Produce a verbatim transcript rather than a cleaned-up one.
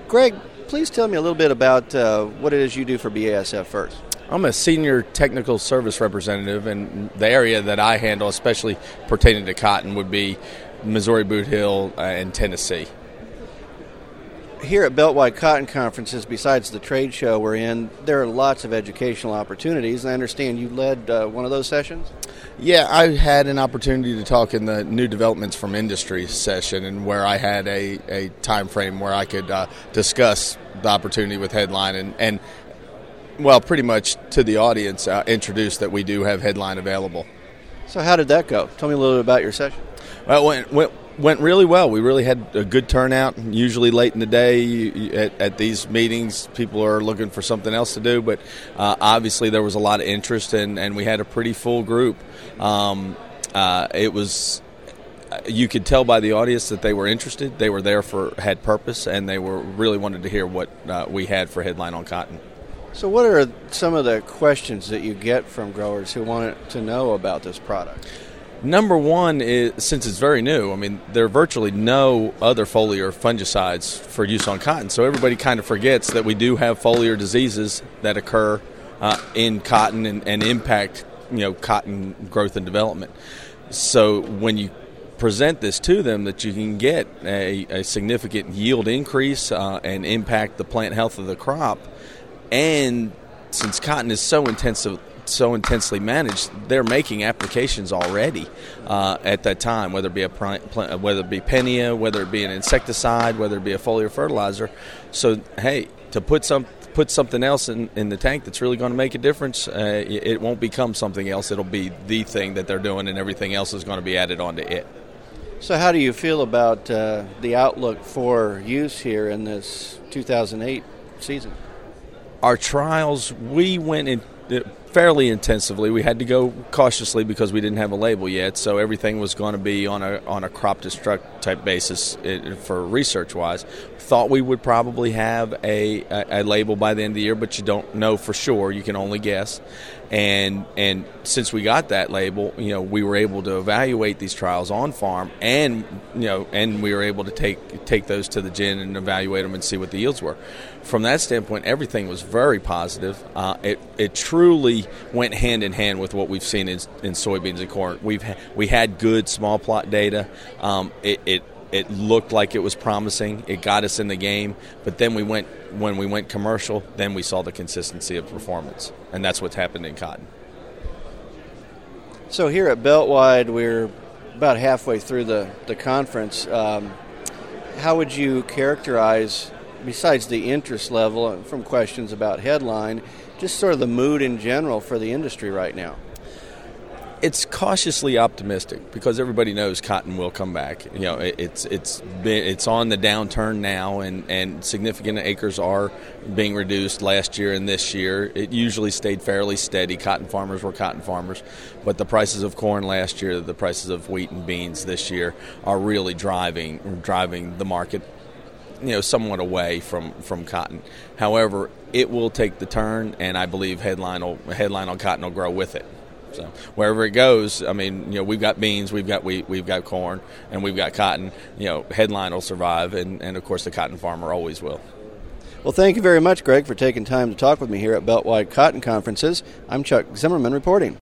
Greg, please tell me a little bit about uh, what it is you do for B A S F first. I'm a senior technical service representative, and the area that I handle, especially pertaining to cotton, would be Missouri, Boot Hill, uh, and Tennessee. Here at Beltwide Cotton Conferences, besides the trade show we're in, there are lots of educational opportunities, and I understand you led uh, one of those sessions? Yeah, I had an opportunity to talk in the New Developments from Industry session, and where I had a, a time frame where I could uh, discuss the opportunity with Headline and, and, well, pretty much to the audience, uh, introduce that we do have Headline available. So how did that go? Tell me a little bit about your session. Well, it went, went, went really well. We really had a good turnout. Usually late in the day you, you, at, at these meetings, people are looking for something else to do, but uh, obviously there was a lot of interest, and, and we had a pretty full group. Um, uh, it was, you could tell by the audience that they were interested. They were there for, had purpose, and they were really wanted to hear what uh, we had for Headline on Cotton. So what are some of the questions that you get from growers who want to know about this product? Number one is, since it's very new, I mean, there are virtually no other foliar fungicides for use on cotton, so everybody kind of forgets that we do have foliar diseases that occur uh, in cotton and, and impact, you know, cotton growth and development. So when you present this to them, that you can get a, a significant yield increase uh, and impact the plant health of the crop, and since cotton is so intensive, so intensely managed, they're making applications already uh, at that time, whether it be a plant, whether it be Penia, whether it be an insecticide, whether it be a foliar fertilizer. So, hey, to put some put something else in, in the tank that's really going to make a difference, uh, it won't become something else. It'll be the thing that they're doing, and everything else is going to be added onto it. So how do you feel about uh, the outlook for use here in this two thousand eight season? Our trials, we went in fairly intensively. We had to go cautiously because we didn't have a label yet, so everything was going to be on a on a crop destruct type basis for research wise. Thought we would probably have a, a, a label by the end of the year, but you don't know for sure. You can only guess. And and since we got that label, you know, we were able to evaluate these trials on farm, and you know, and we were able to take take those to the gin and evaluate them and see what the yields were. From that standpoint, everything was very positive. Uh, it it truly went hand in hand with what we've seen in, in soybeans and corn. We've ha- we had good small plot data. Um, it, it It looked like it was promising. It got us in the game. But then we went when we went commercial, then we saw the consistency of performance. And that's what's happened in cotton. So here at Beltwide, we're about halfway through the, the conference. Um, how would you characterize, besides the interest level from questions about Headline, just sort of the mood in general for the industry right now? It's cautiously optimistic because everybody knows cotton will come back. You know, it, it's it's been, it's on the downturn now, and, and significant acres are being reduced last year and this year. It usually stayed fairly steady. Cotton farmers were cotton farmers, but the prices of corn last year, the prices of wheat and beans this year are really driving driving the market, you know, somewhat away from, from cotton. However, it will take the turn, and I believe headline will, headline on cotton will grow with it. So wherever it goes, I mean, you know, we've got beans, we've got wheat, we've got corn, and we've got cotton. You know, Headline will survive, and, and of course the cotton farmer always will. Well, thank you very much, Greg, for taking time to talk with me here at Beltwide Cotton Conferences. I'm Chuck Zimmerman reporting.